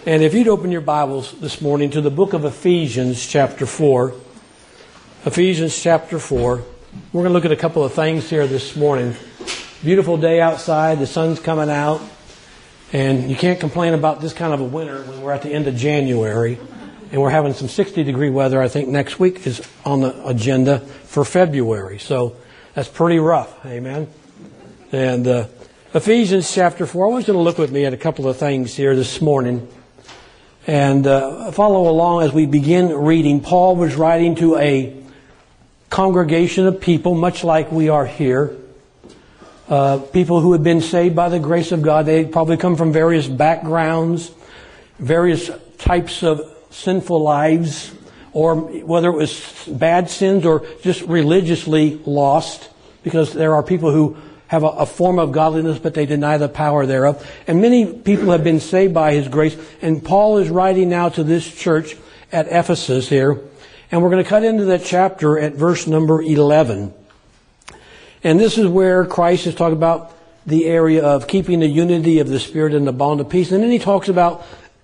And if you'd open your Bibles this morning to the book of Ephesians chapter 4. Ephesians chapter 4. We're going to look at a couple of things here this morning. Beautiful day outside. The sun's coming out. And you can't complain about this kind of a winter when we're at the end of January. And we're having some 60-degree weather. I think next week is on the agenda for February. So that's pretty rough. Amen. And Ephesians chapter 4. I want you to look with me at a couple of things here this morning. And follow along as we begin reading. Paul was writing to a congregation of people, much like we are here. People who had been saved by the grace of God. They probably come from various backgrounds, various types of sinful lives, or whether it was bad sins or just religiously lost, because there are people who have a form of godliness, but they deny the power thereof. And many people have been saved by His grace. And Paul is writing now to this church at Ephesus here. And we're going to cut into that chapter at verse number 11. And this is where Christ is talking about the area of keeping the unity of the Spirit and the bond of peace. And then He talks about,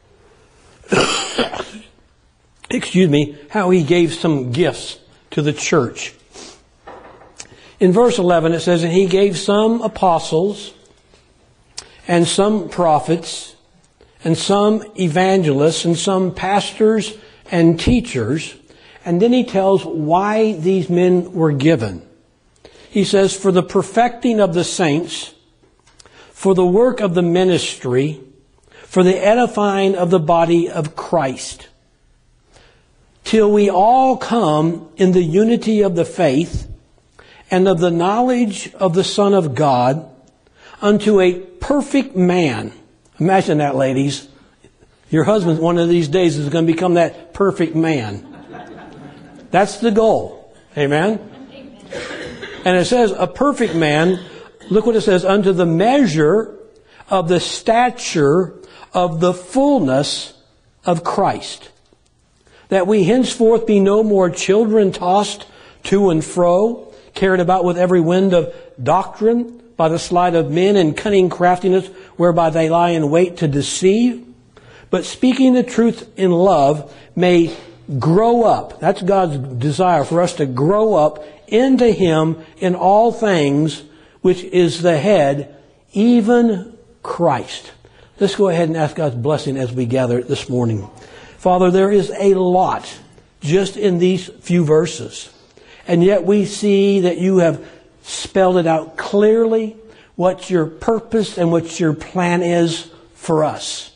how He gave some gifts to the church. In verse 11 it says, and He gave some apostles, and some prophets, and some evangelists, and some pastors and teachers. And then He tells why these men were given. He says, for the perfecting of the saints, for the work of the ministry, for the edifying of the body of Christ, till we all come in the unity of the faith and of the knowledge of the Son of God, unto a perfect man. Imagine that, ladies. Your husband one of these days is going to become that perfect man. That's the goal. Amen? And it says, a perfect man, look what it says, unto the measure of the stature of the fullness of Christ. That we henceforth be no more children tossed to and fro, carried about with every wind of doctrine, by the sleight of men and cunning craftiness, whereby they lie in wait to deceive. But speaking the truth in love, may grow up. That's God's desire, for us to grow up into Him in all things, which is the head, even Christ. Let's go ahead and ask God's blessing as we gather this morning. Father, there is a lot just in these few verses. And yet we see that You have spelled it out clearly, what Your purpose and what Your plan is for us.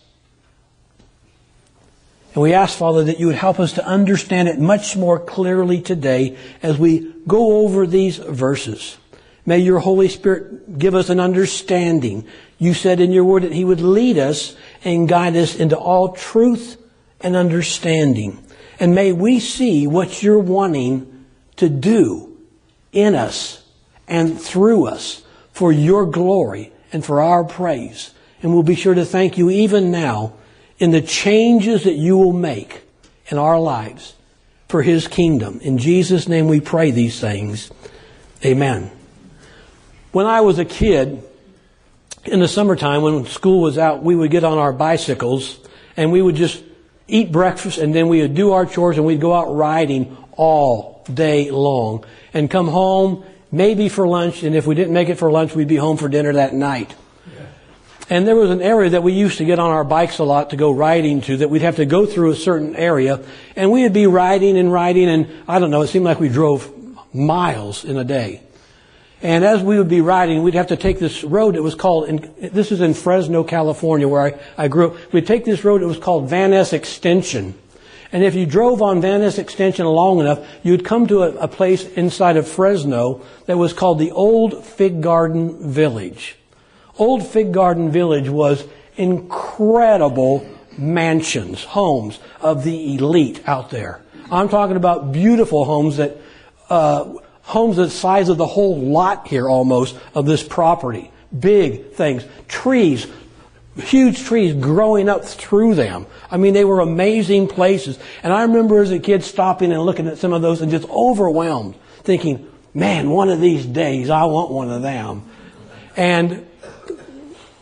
And we ask, Father, that You would help us to understand it much more clearly today as we go over these verses. May Your Holy Spirit give us an understanding. You said in Your Word that He would lead us and guide us into all truth and understanding. And may we see what You're wanting to do in us and through us for Your glory and for our praise. And we'll be sure to thank You even now in the changes that You will make in our lives for His kingdom. In Jesus' name we pray these things. Amen. When I was a kid, in the summertime when school was out, we would get on our bicycles and we would just eat breakfast and then we would do our chores and we'd go out riding all day long and come home maybe for lunch, and if we didn't make it for lunch, we'd be home for dinner that night. Yeah. And there was an area that we used to get on our bikes a lot to go riding to, that we'd have to go through a certain area, and we would be riding, and I don't know, it seemed like we drove miles in a day. And as we would be riding, we'd have to take this road that was called, this is in Fresno, California, where I grew up. We'd take this road that was called Van Ness Extension. And if you drove on Van Ness Extension long enough, you'd come to a place inside of Fresno that was called the Old Fig Garden Village. Old Fig Garden Village was incredible mansions, homes of the elite out there. I'm talking about beautiful homes that, homes the size of the whole lot here almost of this property. Big things. Trees. Huge trees growing up through them. I mean, they were amazing places. And I remember as a kid stopping and looking at some of those and just overwhelmed, thinking, man, one of these days I want one of them. And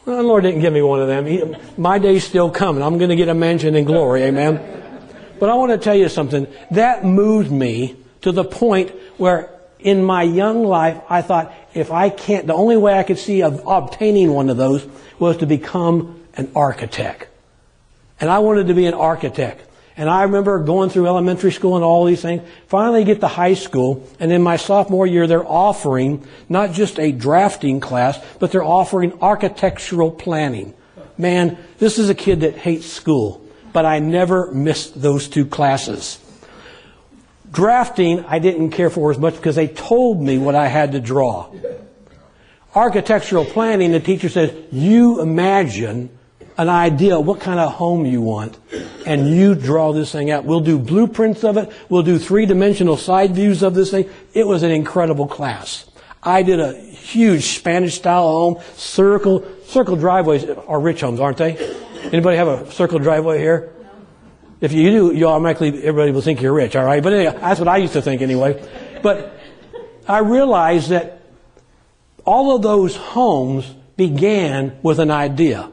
Well, the Lord didn't give me one of them. My day's still coming. I'm going to get a mansion in glory. Amen. But I want to tell you something. That moved me to the point where in my young life, I thought, if I can't, the only way I could see of obtaining one of those was to become an architect. And I wanted to be an architect. And I remember going through elementary school and all these things. Finally get to high school, and in my sophomore year, they're offering not just a drafting class, but they're offering architectural planning. Man, this is a kid that hates school, but I never missed those two classes. Drafting, I didn't care for as much because they told me what I had to draw. Architectural planning, the teacher says, you imagine an idea of what kind of home you want, and you draw this thing out. We'll do blueprints of it. We'll do three-dimensional side views of this thing. It was an incredible class. I did a huge Spanish-style home, circle driveways are rich homes, aren't they? Anybody have a circle driveway here? If you do, you automatically, everybody will think you're rich, all right? But anyway, that's what I used to think anyway. But I realized that all of those homes began with an idea.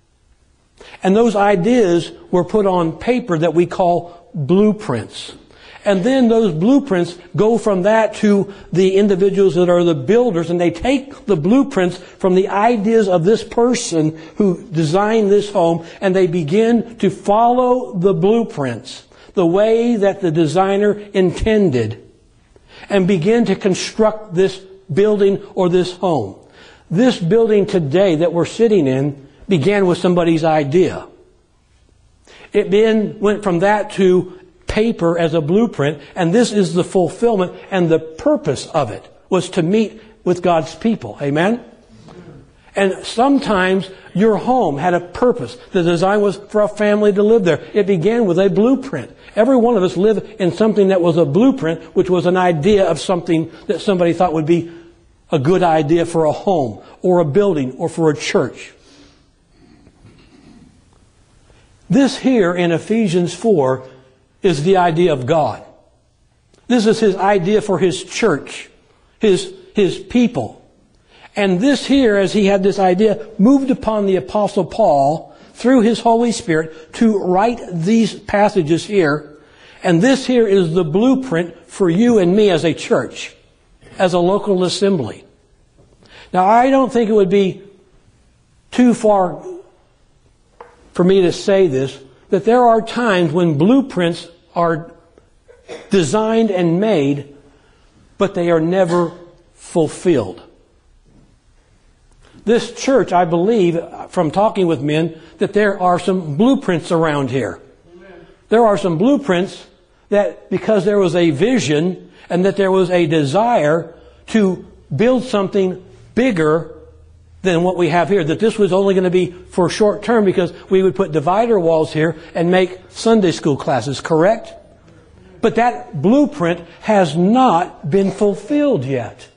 And those ideas were put on paper that we call blueprints. And then those blueprints go from that to the individuals that are the builders, and they take the blueprints from the ideas of this person who designed this home, and they begin to follow the blueprints the way that the designer intended, and begin to construct this building or this home. This building today that we're sitting in began with somebody's idea. It then went from that to paper as a blueprint, and this is the fulfillment, and the purpose of it was to meet with God's people. Amen? And sometimes your home had a purpose. The design was for a family to live there. It began with a blueprint. Every one of us lived in something that was a blueprint, which was an idea of something that somebody thought would be a good idea for a home or a building or for a church. This here in Ephesians 4 is the idea of God. This is His idea for His church, His people. And this here, as he had this idea, moved upon the Apostle Paul through his Holy Spirit to write these passages here. And this here is the blueprint for you and me as a church, as a local assembly. Now, I don't think it would be too far for me to say this, that there are times when blueprints are designed and made, but they are never fulfilled. This church, I believe, from talking with men, that there are some blueprints around here. Amen. There are some blueprints that, because there was a vision and that there was a desire to build something bigger than what we have here, that this was only going to be for short term because we would put divider walls here and make Sunday school classes, correct? But that blueprint has not been fulfilled yet.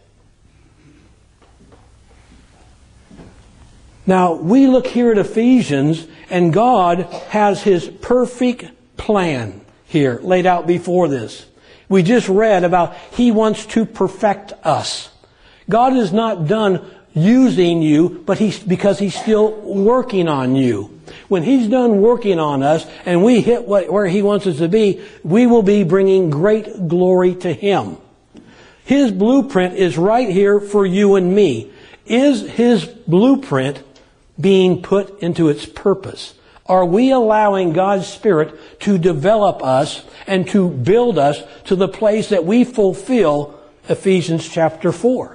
Now, we look here at Ephesians, and God has His perfect plan here laid out before this. We just read about He wants to perfect us. God is not done using you, but because He's still working on you. When He's done working on us and we hit where He wants us to be, we will be bringing great glory to Him. His blueprint is right here for you and me. Is His blueprint being put into its purpose? Are we allowing God's Spirit to develop us and to build us to the place that we fulfill Ephesians chapter 4?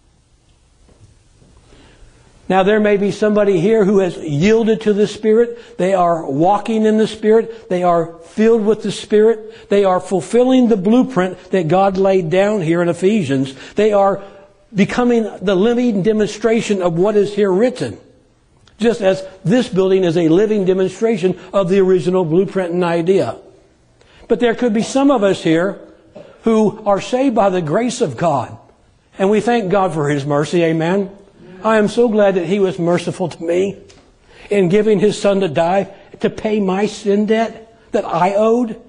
Now, there may be somebody here who has yielded to the Spirit. They are walking in the Spirit. They are filled with the Spirit. They are fulfilling the blueprint that God laid down here in Ephesians. They are becoming the living demonstration of what is here written. Just as this building is a living demonstration of the original blueprint and idea. But there could be some of us here who are saved by the grace of God. And we thank God for His mercy. Amen. I am so glad that He was merciful to me in giving His Son to die to pay my sin debt that I owed.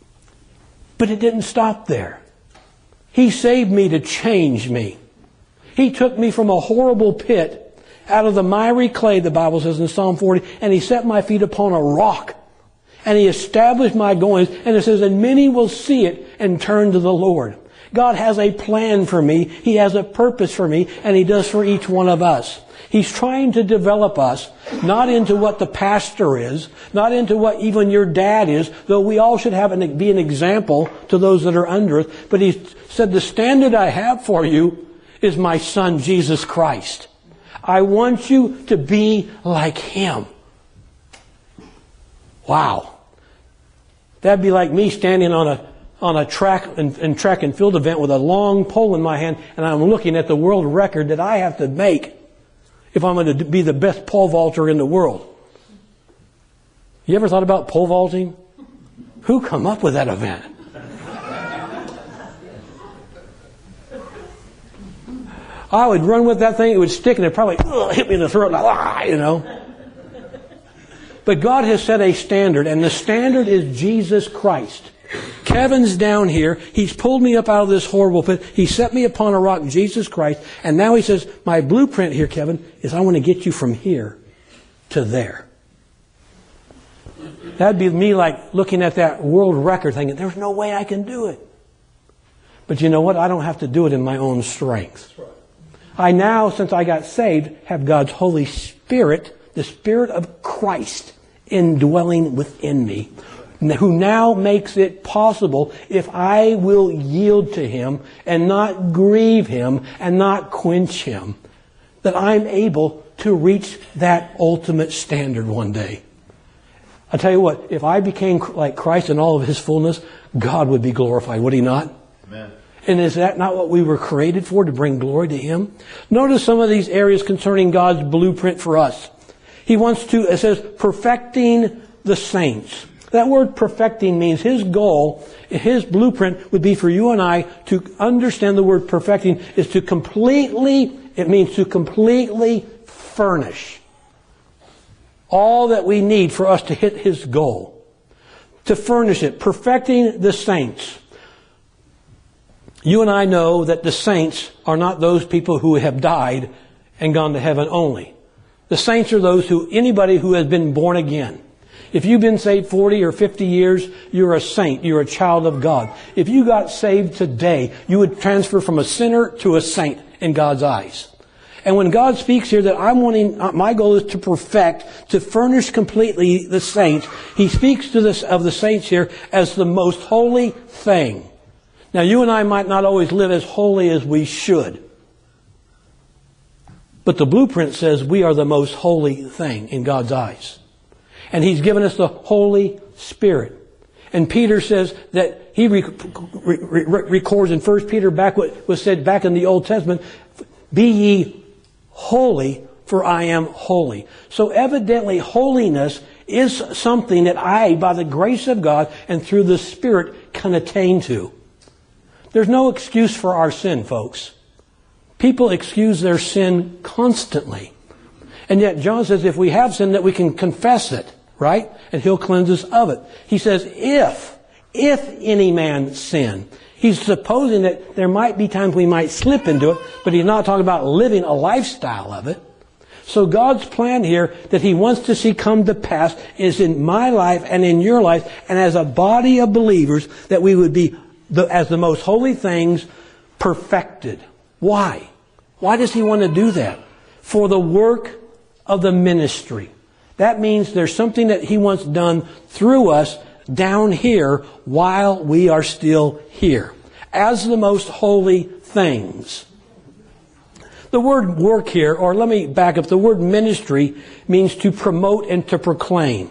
But it didn't stop there. He saved me to change me. He took me from a horrible pit out of the miry clay, the Bible says in Psalm 40, and He set my feet upon a rock. And He established my goings. And it says, and many will see it and turn to the Lord. God has a plan for me. He has a purpose for me, and He does for each one of us. He's trying to develop us, not into what the pastor is, not into what even your dad is, though we all should be an example to those that are under us. But He said, the standard I have for you is my Son, Jesus Christ. I want you to be like Him. Wow. That'd be like me standing on a track and track and field event with a long pole in my hand, and I'm looking at the world record that I have to make if I'm going to be the best pole vaulter in the world. You ever thought about pole vaulting? Who come up with that event? I would run with that thing, it would stick, and it'd probably hit me in the throat, you know. But God has set a standard, and the standard is Jesus Christ. Kevin's down here. He's pulled me up out of this horrible pit. He set me upon a rock, Jesus Christ. And now He says, my blueprint here, Kevin, is I want to get you from here to there. That'd be me like looking at that world record thinking, there's no way I can do it. But you know what? I don't have to do it in my own strength. I now, since I got saved, have God's Holy Spirit, the Spirit of Christ, indwelling within me, who now makes it possible, if I will yield to Him and not grieve Him and not quench Him, that I'm able to reach that ultimate standard one day. I tell you what, if I became like Christ in all of His fullness, God would be glorified, would He not? Amen. And is that not what we were created for, to bring glory to Him? Notice some of these areas concerning God's blueprint for us. He wants to, it says, perfecting the saints. That word perfecting means His goal, His blueprint would be for you and I to understand the word perfecting is to completely, it means to completely furnish all that we need for us to hit His goal. To furnish it, perfecting the saints. You and I know that the saints are not those people who have died and gone to heaven only. The saints are anybody who has been born again. If you've been saved 40 or 50 years, you're a saint. You're a child of God. If you got saved today, you would transfer from a sinner to a saint in God's eyes. And when God speaks here that my goal is to perfect, to furnish completely the saints, He speaks of the saints here as the most holy thing. Now, you and I might not always live as holy as we should. But the blueprint says we are the most holy thing in God's eyes. And He's given us the Holy Spirit. And Peter says that he records in 1 Peter back what was said back in the Old Testament, be ye holy, for I am holy. So evidently holiness is something that I, by the grace of God and through the Spirit, can attain to. There's no excuse for our sin, folks. People excuse their sin constantly. And yet John says if we have sin, that we can confess it, right? And He'll cleanse us of it. He says if any man sin. He's supposing that there might be times we might slip into it, but He's not talking about living a lifestyle of it. So God's plan here that He wants to see come to pass is in my life and in your life, and as a body of believers, that we would be as the most holy things perfected. Why? Why does He want to do that? For the work of the ministry. That means there's something that He wants done through us down here while we are still here. As the most holy things. The word work here, or let me back up, the word ministry means to promote and to proclaim.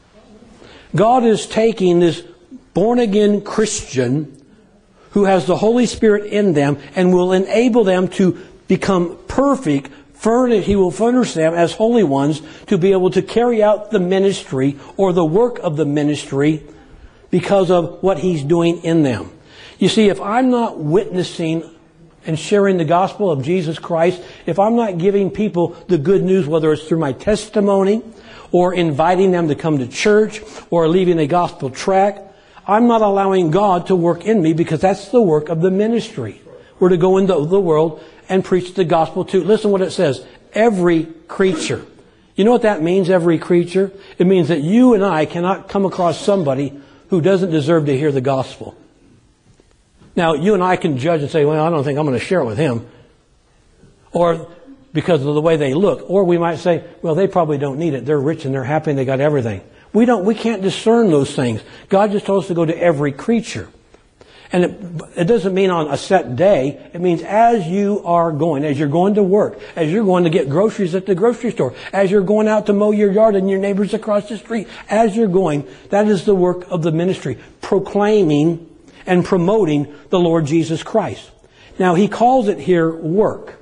God is taking this born-again Christian who has the Holy Spirit in them and will enable them to become perfect. He will furnish them as holy ones to be able to carry out the ministry or the work of the ministry because of what He's doing in them. You see, if I'm not witnessing and sharing the gospel of Jesus Christ, if I'm not giving people the good news, whether it's through my testimony or inviting them to come to church or leaving a gospel tract, I'm not allowing God to work in me, because that's the work of the ministry. We're to go into the world and preach the gospel to. Listen what it says. Every creature. You know what that means, every creature? It means that you and I cannot come across somebody who doesn't deserve to hear the gospel. Now, you and I can judge and say, well, I don't think I'm going to share it with him. Or because of the way they look. Or we might say, well, they probably don't need it. They're rich and they're happy and they got everything. We can't discern those things. God just told us to go to every creature. And it doesn't mean on a set day. It means as you are going, as you're going to work, as you're going to get groceries at the grocery store, as you're going out to mow your yard and your neighbors across the street, as you're going, that is the work of the ministry, proclaiming and promoting the Lord Jesus Christ. Now, he calls it here work.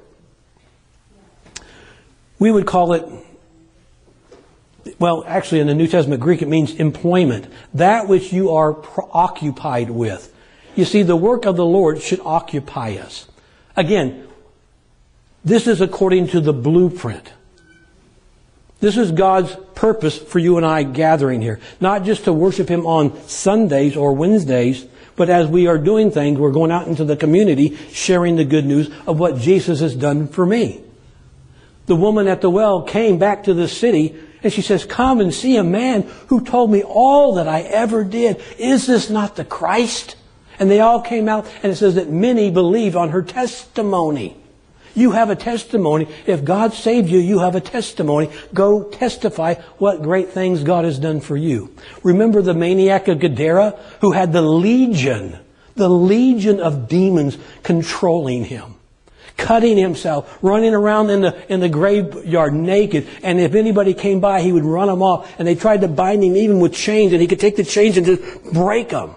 We would call it, well, actually in the New Testament Greek it means employment. That which you are occupied with. You see, the work of the Lord should occupy us. Again, this is according to the blueprint. This is God's purpose for you and I gathering here. Not just to worship Him on Sundays or Wednesdays, but as we are doing things, we're going out into the community sharing the good news of what Jesus has done for me. The woman at the well came back to the city and she says, come and see a man who told me all that I ever did. Is this not the Christ? And they all came out, and it says that many believed on her testimony. You have a testimony. If God saved you, you have a testimony. Go testify what great things God has done for you. Remember the maniac of Gadara who had the legion of demons controlling him, cutting himself, running around in the graveyard naked. And if anybody came by, he would run them off. And they tried to bind him even with chains, and he could take the chains and just break them.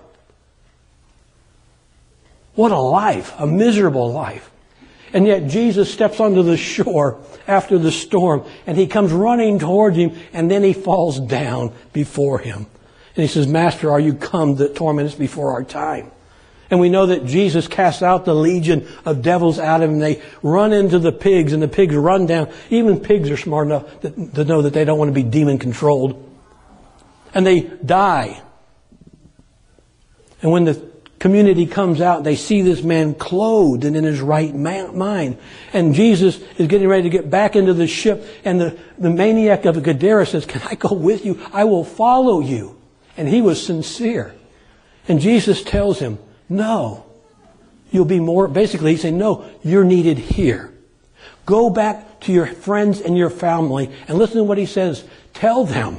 What a life, a miserable life. And yet Jesus steps onto the shore after the storm, and he comes running towards him, and then he falls down before him. And he says, Master, are you come that torment us before our time? And we know that Jesus casts out the legion of devils out of him. They run into the pigs, and the pigs run down. Even pigs are smart enough to know that they don't want to be demon controlled. And they die. And when the community comes out, they see this man clothed and in his right mind. And Jesus is getting ready to get back into the ship. And the maniac of Gadara says, can I go with you? I will follow you. And he was sincere. And Jesus tells him, no, you'll be more, basically he's saying, no, you're needed here. Go back to your friends and your family and listen to what he says. Tell them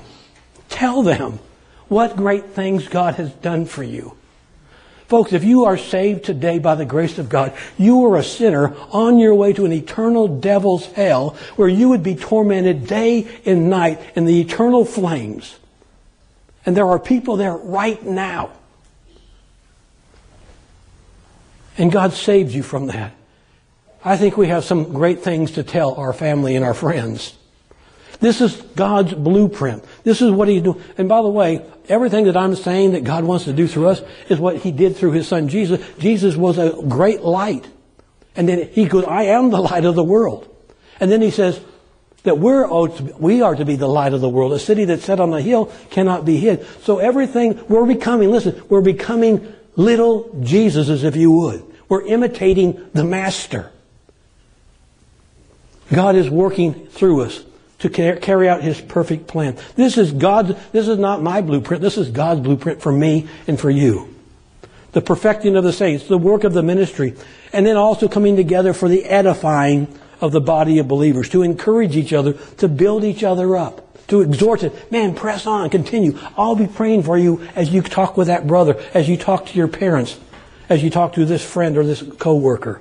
what great things God has done for you. Folks, if you are saved today by the grace of God, you are a sinner on your way to an eternal devil's hell where you would be tormented day and night in the eternal flames. And there are people there right now. And God saved you from that. I think we have some great things to tell our family and our friends. This is God's blueprint. This is what He's doing. And by the way, everything that I'm saying that God wants to do through us is what He did through His Son Jesus. Jesus was a great light. And then He goes, I am the light of the world. And then He says that we are to be the light of the world. A city that's set on a hill cannot be hid. So everything, we're becoming little Jesuses, if you would. We're imitating the Master. God is working through us to carry out His perfect plan. This is not my blueprint. This is God's blueprint for me and for you. The perfecting of the saints, the work of the ministry, and then also coming together for the edifying of the body of believers, to encourage each other, to build each other up, to exhort it. Man, press on, continue. I'll be praying for you as you talk with that brother, as you talk to your parents, as you talk to this friend or this coworker.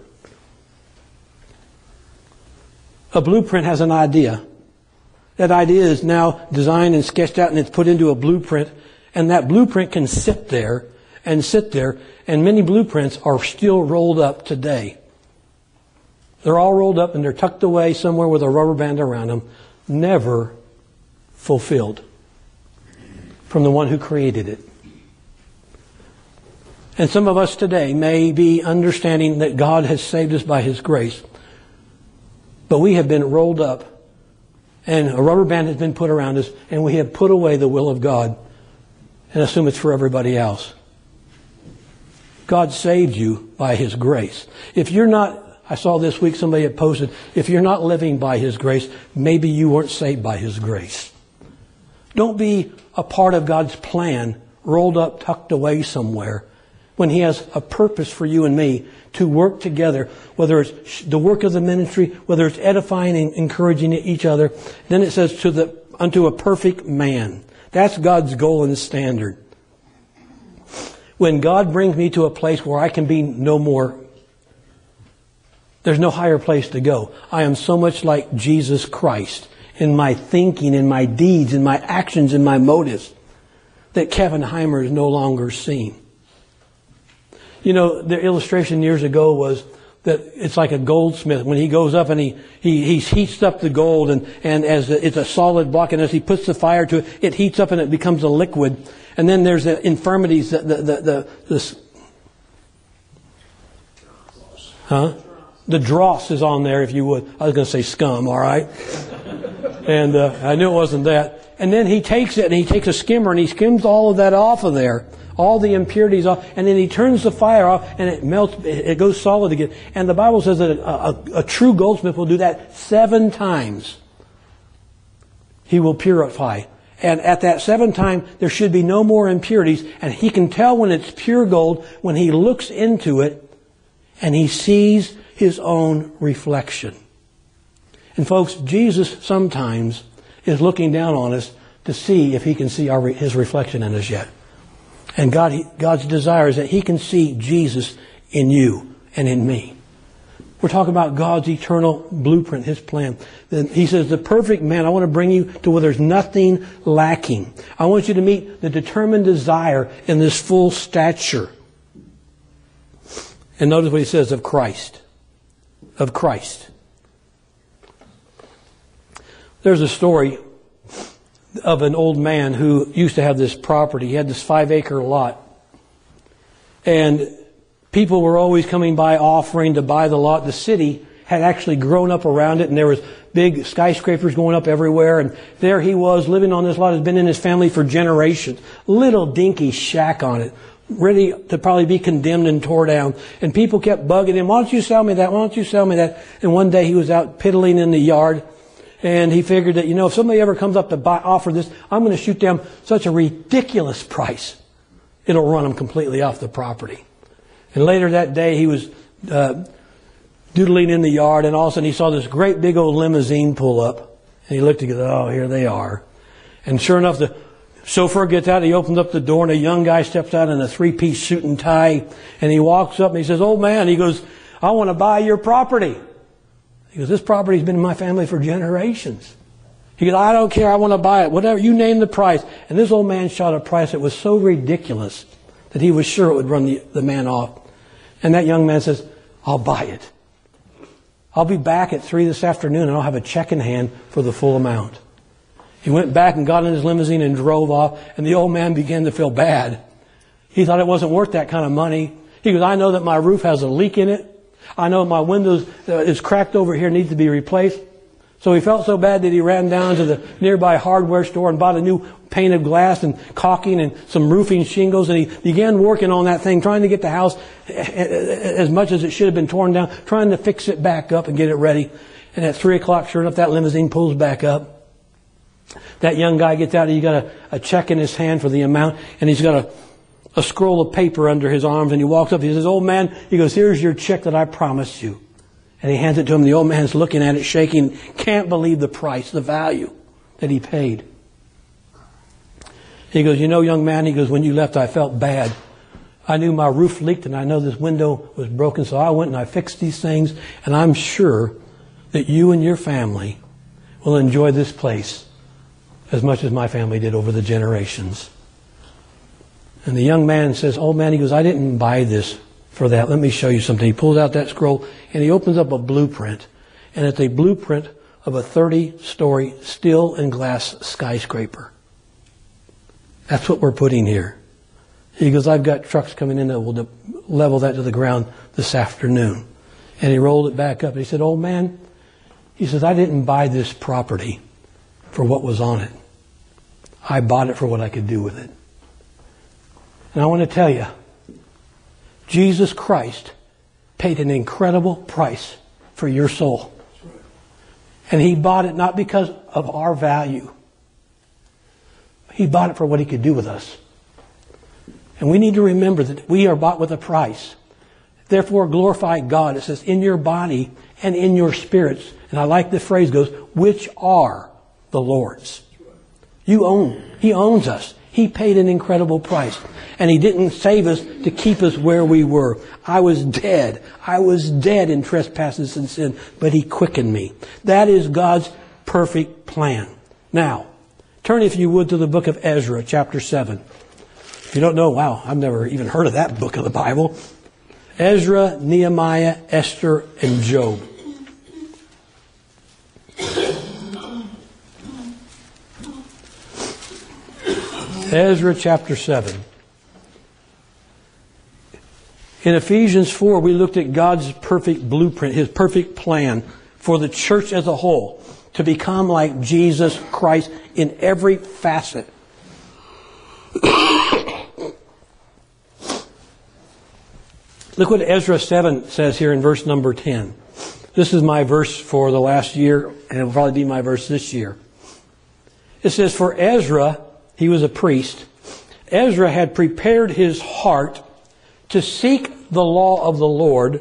A blueprint has an idea. That idea is now designed and sketched out and it's put into a blueprint. And that blueprint can sit there. And many blueprints are still rolled up today. They're all rolled up and they're tucked away somewhere with a rubber band around them. Never fulfilled from the one who created it. And some of us today may be understanding that God has saved us by His grace. But we have been rolled up. And a rubber band has been put around us, and we have put away the will of God and assume it's for everybody else. God saved you by His grace. If you're not I saw this week somebody had posted, if you're not living by His grace, maybe you weren't saved by His grace. Don't be a part of God's plan, rolled up, tucked away somewhere, when He has a purpose for you and me to work together, whether it's the work of the ministry, whether it's edifying and encouraging each other. Then it says, unto a perfect man. That's God's goal and standard. When God brings me to a place where I can be no more, there's no higher place to go. I am so much like Jesus Christ in my thinking, in my deeds, in my actions, in my motives, that Kevin Heimer is no longer seen. You know, the illustration years ago was that it's like a goldsmith. When he goes up and he heats up the gold and as it's a solid block, and as he puts the fire to it, it heats up and it becomes a liquid. And then there's the infirmities, the dross is on there, if you would. I was going to say scum, all right? And I knew it wasn't that. And then he takes it and he takes a skimmer and he skims all of that off of there. All the impurities off, and then he turns the fire off, and it melts, it goes solid again. And the Bible says that a true goldsmith will do that 7 times. He will purify. And at that 7th time, there should be no more impurities, and he can tell when it's pure gold when he looks into it, and he sees his own reflection. And folks, Jesus sometimes is looking down on us to see if He can see His reflection in us yet. And God's desire is that He can see Jesus in you and in me. We're talking about God's eternal blueprint, His plan. Then He says, the perfect man, I want to bring you to where there's nothing lacking. I want you to meet the determined desire in this full stature. And notice what He says of Christ. Of Christ. There's a story of an old man who used to have this property. He had this 5-acre lot. And people were always coming by offering to buy the lot. The city had actually grown up around it, and there was big skyscrapers going up everywhere. And there he was living on this lot. Has been in his family for generations. Little dinky shack on it, ready to probably be condemned and tore down. And people kept bugging him, why don't you sell me that? Why don't you sell me that? And one day he was out piddling in the yard. And he figured that, if somebody ever comes up to offer this, I'm going to shoot them such a ridiculous price, it'll run them completely off the property. And later that day, he was doodling in the yard, and all of a sudden he saw this great big old limousine pull up. And he looked and goes, oh, here they are. And sure enough, the chauffeur gets out, he opens up the door, and a young guy steps out in a 3-piece suit and tie. And he walks up and he says, old man, he goes, I want to buy your property. He goes, this property's been in my family for generations. He goes, I don't care, I want to buy it. Whatever, you name the price. And this old man shot a price that was so ridiculous that he was sure it would run the man off. And that young man says, I'll buy it. I'll be back at 3 this afternoon and I'll have a check in hand for the full amount. He went back and got in his limousine and drove off, and the old man began to feel bad. He thought it wasn't worth that kind of money. He goes, I know that my roof has a leak in it. I know my windows is cracked over here, needs to be replaced. So he felt so bad that he ran down to the nearby hardware store and bought a new pane of glass and caulking and some roofing shingles. And he began working on that thing, trying to get the house as much as it should have been torn down, trying to fix it back up and get it ready. And at 3 o'clock, sure enough, that limousine pulls back up. That young guy gets out, and he got a check in his hand for the amount, and he's got a scroll of paper under his arms, and he walks up. He says, old man, he goes, here's your check that I promised you. And he hands it to him. The old man's looking at it, shaking, can't believe the price, the value that he paid. He goes, young man, he goes, when you left, I felt bad. I knew my roof leaked, and I know this window was broken, so I went and I fixed these things, and I'm sure that you and your family will enjoy this place as much as my family did over the generations. And the young man says, old man, he goes, I didn't buy this for that. Let me show you something. He pulls out that scroll and he opens up a blueprint. And it's a blueprint of a 30-story steel and glass skyscraper. That's what we're putting here. He goes, I've got trucks coming in that will level that to the ground this afternoon. And he rolled it back up. And he said, old man, he says, I didn't buy this property for what was on it. I bought it for what I could do with it. And I want to tell you, Jesus Christ paid an incredible price for your soul. And He bought it not because of our value. He bought it for what He could do with us. And we need to remember that we are bought with a price. Therefore glorify God. It says, in your body and in your spirits. And I like the phrase goes, which are the Lord's. He owns us. He paid an incredible price. And He didn't save us to keep us where we were. I was dead. I was dead in trespasses and sin, but He quickened me. That is God's perfect plan. Now, turn if you would to the book of Ezra, chapter 7. If you don't know, wow, I've never even heard of that book of the Bible. Ezra, Nehemiah, Esther, and Job. Ezra chapter 7. In Ephesians 4, we looked at God's perfect blueprint, His perfect plan for the church as a whole to become like Jesus Christ in every facet. Look what Ezra 7 says here in verse number 10. This is my verse for the last year, and it will probably be my verse this year. It says, for Ezra, he was a priest, Ezra had prepared his heart to seek the law of the Lord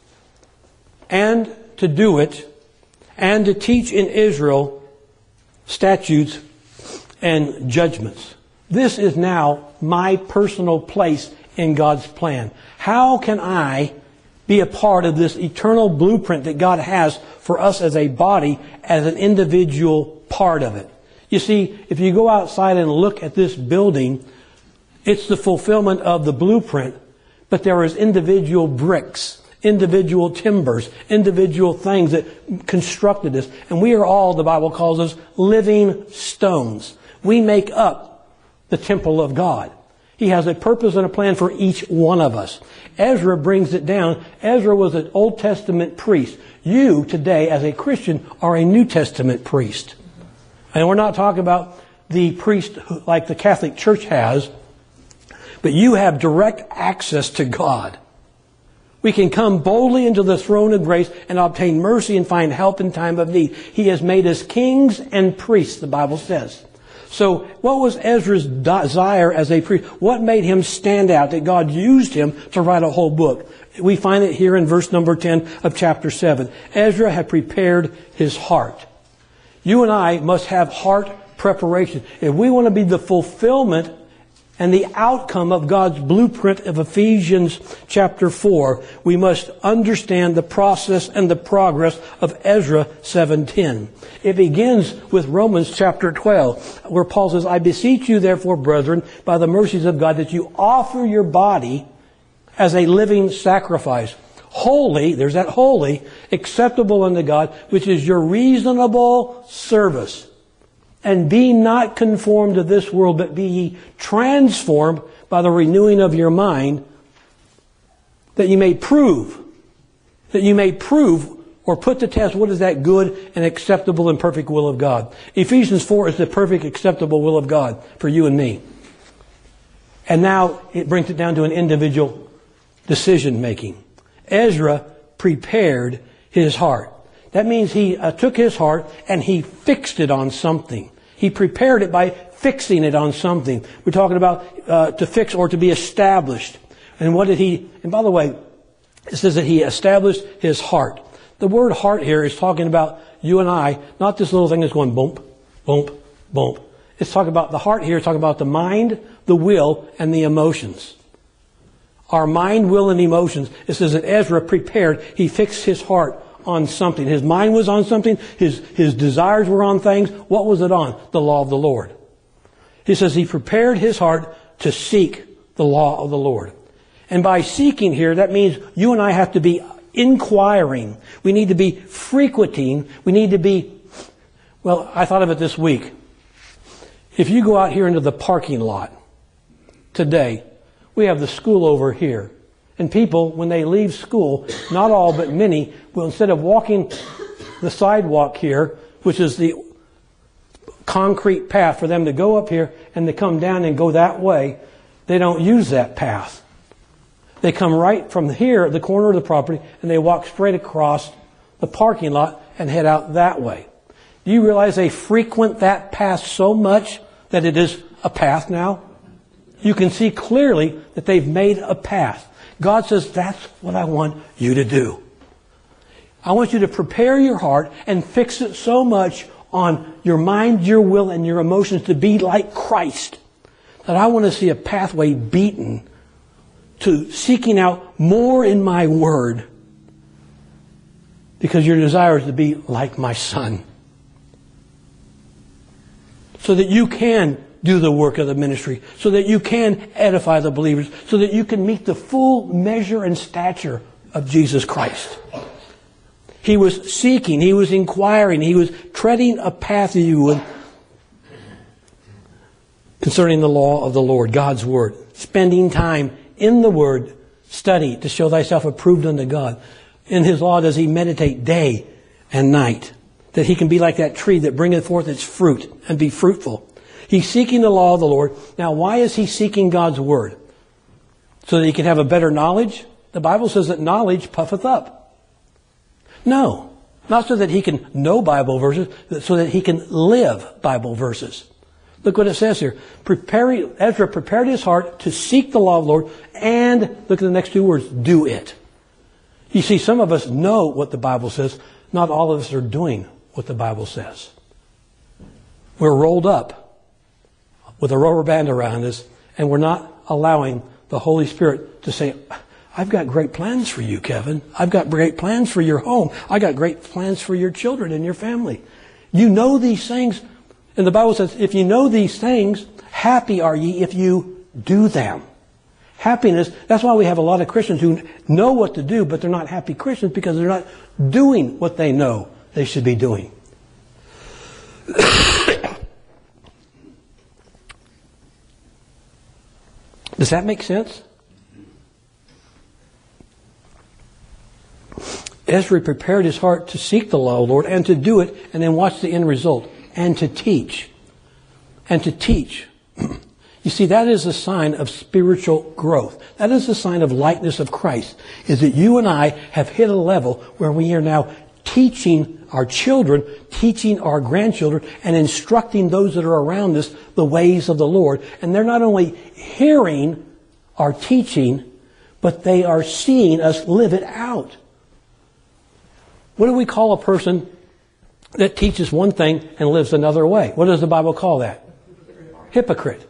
and to do it and to teach in Israel statutes and judgments. This is now my personal place in God's plan. How can I be a part of this eternal blueprint that God has for us as a body, as an individual part of it? You see, if you go outside and look at this building, it's the fulfillment of the blueprint, but there is individual bricks, individual timbers, individual things that constructed this. And we are all, the Bible calls us, living stones. We make up the temple of God. He has a purpose and a plan for each one of us. Ezra brings it down. Ezra was an Old Testament priest. You today, as a Christian, are a New Testament priest. And we're not talking about the priest like the Catholic Church has, but you have direct access to God. We can come boldly into the throne of grace and obtain mercy and find help in time of need. He has made us kings and priests, the Bible says. So what was Ezra's desire as a priest? What made him stand out that God used him to write a whole book? We find it here in verse number 10 of chapter 7. Ezra had prepared his heart. You and I must have heart preparation. If we want to be the fulfillment and the outcome of God's blueprint of Ephesians chapter 4, we must understand the process and the progress of Ezra 7:10. It begins with Romans chapter 12, where Paul says, I beseech you therefore, brethren, by the mercies of God, that you offer your body as a living sacrifice. Holy, there's that holy, acceptable unto God, which is your reasonable service. And be not conformed to this world, but be ye transformed by the renewing of your mind, that you may prove or put to test what is that good and acceptable and perfect will of God. Ephesians 4 is the perfect acceptable will of God for you and me. And now it brings it down to an individual decision making. Ezra prepared his heart. That means he took his heart and he fixed it on something. He prepared it by fixing it on something. We're talking about to fix or to be established. And what did he... And by the way, it says that he established his heart. The word heart here is talking about you and I, not this little thing that's going bump, bump, bump. It's talking about the heart here, it's talking about the mind, the will, and the emotions. Our mind, will, and emotions. It says that Ezra prepared, he fixed his heart on something. His mind was on something. His desires were on things. What was it on? The law of the Lord. He says he prepared his heart to seek the law of the Lord. And by seeking here, that means you and I have to be inquiring. We need to be frequenting. We need to be, well, I thought of it this week. If you go out here into the parking lot today, we have the school over here. And people, when they leave school, not all but many, will instead of walking the sidewalk here, which is the concrete path for them to go up here and to come down and go that way, they don't use that path. They come right from here, the corner of the property, and they walk straight across the parking lot and head out that way. Do you realize they frequent that path so much that it is a path now? You can see clearly that they've made a path. God says, that's what I want you to do. I want you to prepare your heart and fix it so much on your mind, your will, and your emotions to be like Christ, that I want to see a pathway beaten to seeking out more in my Word, because your desire is to be like my Son, so that you can do the work of the ministry, so that you can edify the believers, so that you can meet the full measure and stature of Jesus Christ. He was seeking, he was inquiring, he was treading a path, if you would, concerning the law of the Lord, God's Word. Spending time in the Word, study to show thyself approved unto God. In His law does he meditate day and night, that he can be like that tree that bringeth forth its fruit and be fruitful. He's seeking the law of the Lord. Now, why is he seeking God's Word? So that he can have a better knowledge? The Bible says that knowledge puffeth up. No, not so that he can know Bible verses, but so that he can live Bible verses. Look what it says here. Ezra prepared his heart to seek the law of the Lord, and, look at the next two words, do it. You see, some of us know what the Bible says. Not all of us are doing what the Bible says. We're rolled up with a rubber band around us, and we're not allowing the Holy Spirit to say, I've got great plans for you, Kevin. I've got great plans for your home. I've got great plans for your children and your family. You know these things. And the Bible says, if you know these things, happy are ye if you do them. Happiness, that's why we have a lot of Christians who know what to do, but they're not happy Christians because they're not doing what they know they should be doing. Does that make sense? Ezra prepared his heart to seek the law of the Lord and to do it, and then watch the end result. And to teach. And to teach. You see, that is a sign of spiritual growth. That is a sign of likeness of Christ. Is that you and I have hit a level where we are now teaching our children, teaching our grandchildren, and instructing those that are around us the ways of the Lord. And they're not only hearing our teaching, but they are seeing us live it out. What do we call a person that teaches one thing and lives another way? What does the Bible call that? Hypocrite.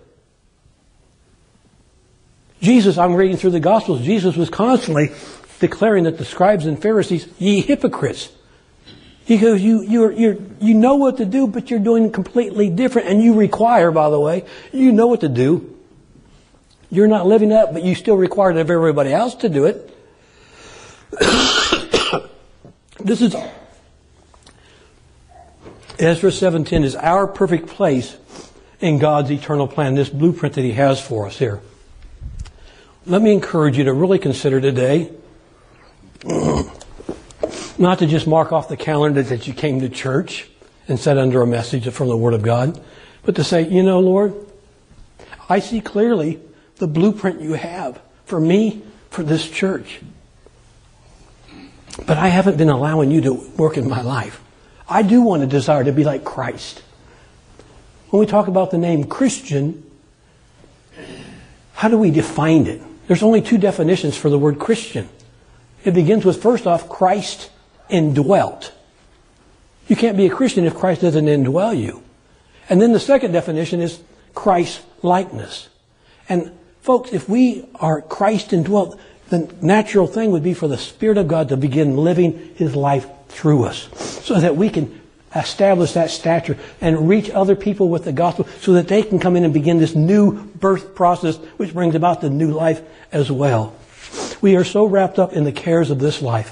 Jesus, I'm reading through the Gospels, Jesus was constantly declaring that the scribes and Pharisees, ye hypocrites. He goes, you know what to do, but you're doing completely different. And you require, by the way, you know what to do. You're not living up, but you still require of everybody else to do it. This is Ezra 7:10 is our perfect place in God's eternal plan, this blueprint that He has for us here. Let me encourage you to really consider today, not to just mark off the calendar that you came to church and sat under a message from the Word of God, but to say, you know, Lord, I see clearly the blueprint you have for me, for this church. But I haven't been allowing you to work in my life. I do want a desire to be like Christ. When we talk about the name Christian, how do we define it? There's only two definitions for the word Christian. It begins with, first off, Christ indwelt. You can't be a Christian if Christ doesn't indwell you. And then the second definition is Christ likeness. And folks, if we are Christ indwelt, the natural thing would be for the Spirit of God to begin living His life through us, so that we can establish that stature and reach other people with the gospel, so that they can come in and begin this new birth process, which brings about the new life as well. We are so wrapped up in the cares of this life.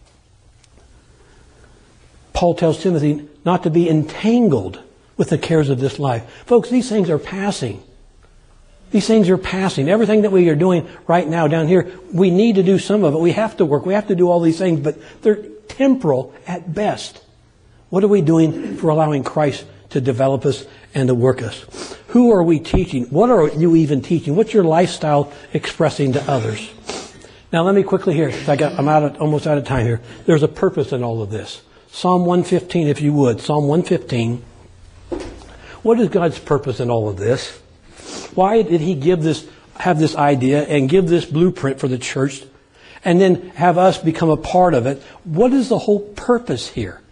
Paul tells Timothy not to be entangled with the cares of this life. Folks, these things are passing. These things are passing. Everything that we are doing right now down here, we need to do some of it. We have to work. We have to do all these things, but they're temporal at best. What are we doing for allowing Christ to develop us and to work us? Who are we teaching? What are you even teaching? What's your lifestyle expressing to others? Now let me quickly here, because almost out of time here. There's a purpose in all of this. Psalm 115, if you would. Psalm 115. What is God's purpose in all of this? Why did He have this idea and give this blueprint for the church and then have us become a part of it? What is the whole purpose here?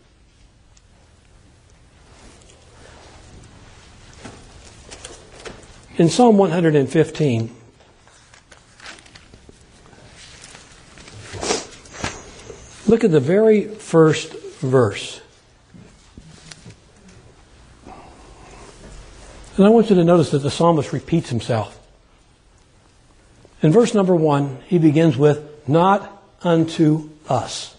In Psalm 115, look at the very first verse. And I want you to notice that the psalmist repeats himself. In verse number 1, he begins with, not unto us.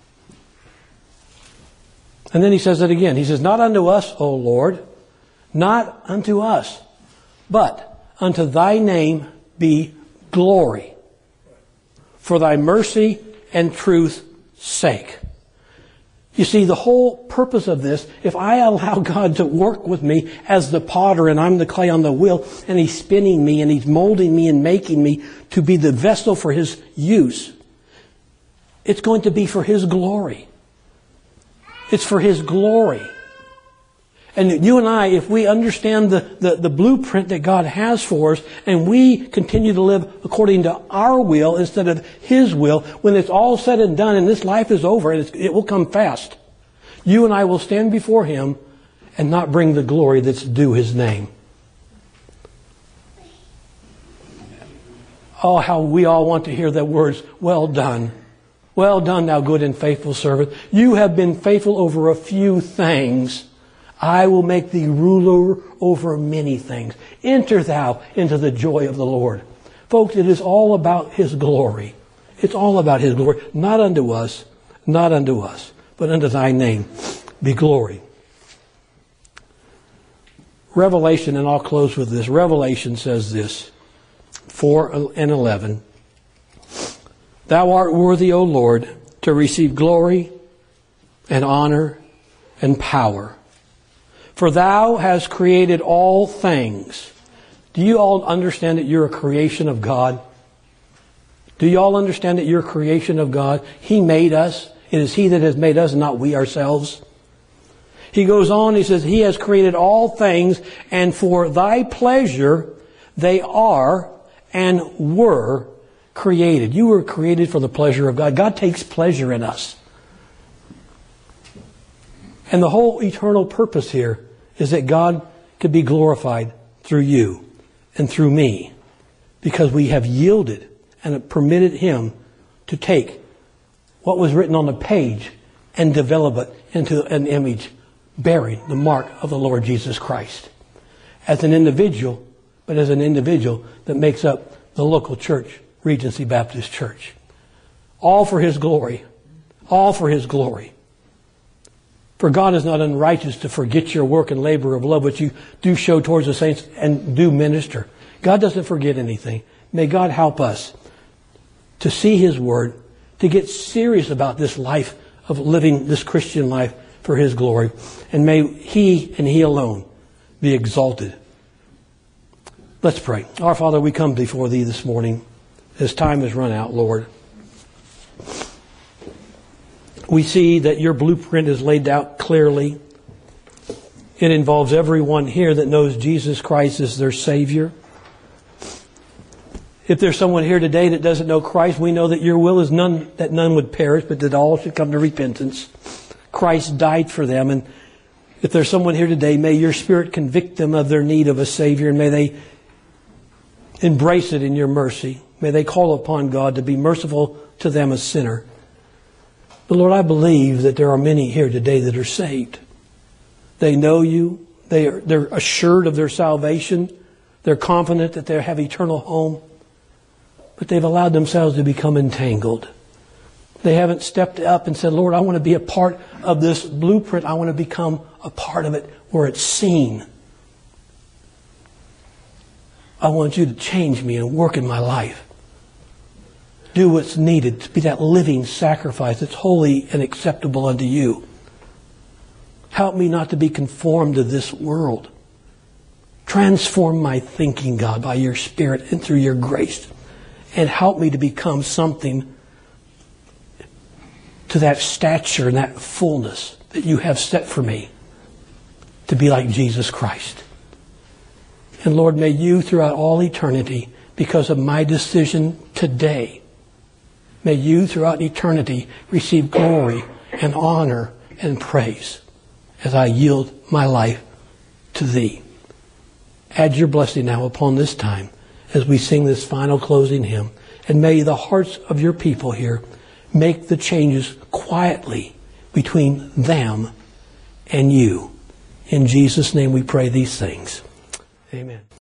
And then he says it again. He says, not unto us, O Lord, not unto us, but unto thy name be glory, for thy mercy and truth's sake. You see, the whole purpose of this, if I allow God to work with me as the potter and I'm the clay on the wheel, and He's spinning me and He's molding me and making me to be the vessel for His use, it's going to be for His glory. It's for His glory. And you and I, if we understand the blueprint that God has for us, and we continue to live according to our will instead of His will, when it's all said and done and this life is over, and it will come fast, you and I will stand before Him and not bring the glory that's due His name. Oh, how we all want to hear the words, well done. Well done, thou good and faithful servant. You have been faithful over a few things. I will make thee ruler over many things. Enter thou into the joy of the Lord. Folks, it is all about His glory. It's all about His glory. Not unto us, but unto thy name be glory. Revelation, and I'll close with this. Revelation says this, 4 and 11. Thou art worthy, O Lord, to receive glory and honor and power. For thou hast created all things. Do you all understand that you're a creation of God? Do you all understand that you're a creation of God? He made us. It is He that has made us, not we ourselves. He goes on, he says, He has created all things, and for thy pleasure they are and were created. You were created for the pleasure of God. God takes pleasure in us. And the whole eternal purpose here is that God could be glorified through you and through me, because we have yielded and have permitted Him to take what was written on the page and develop it into an image bearing the mark of the Lord Jesus Christ. As an individual, but as an individual that makes up the local church, Regency Baptist Church. All for His glory. All for His glory. For God is not unrighteous to forget your work and labor of love, which you do show towards the saints and do minister. God doesn't forget anything. May God help us to see His Word, to get serious about this life of living this Christian life for His glory. And may He and He alone be exalted. Let's pray. Our Father, we come before Thee this morning as time has run out, Lord. We see that Your blueprint is laid out clearly. It involves everyone here that knows Jesus Christ as their Savior. If there's someone here today that doesn't know Christ, we know that Your will is that none would perish, but that all should come to repentance. Christ died for them. And if there's someone here today, may Your Spirit convict them of their need of a Savior, and may they embrace it in Your mercy. May they call upon God to be merciful to them, a sinner. But Lord, I believe that there are many here today that are saved. They know You. They're assured of their salvation. They're confident that they have eternal home. But they've allowed themselves to become entangled. They haven't stepped up and said, Lord, I want to be a part of this blueprint. I want to become a part of it where it's seen. I want You to change me and work in my life. Do what's needed to be that living sacrifice that's holy and acceptable unto You. Help me not to be conformed to this world. Transform my thinking, God, by Your Spirit and through Your grace. and help me to become something to that stature and that fullness that you have set for me, to be like Jesus Christ. And Lord, may you throughout all eternity, because of my decision today, may you throughout eternity receive glory and honor and praise as I yield my life to Thee. Add your blessing now upon this time as we sing this final closing hymn. And may the hearts of your people here make the changes quietly between them and you. In Jesus' name we pray these things. Amen.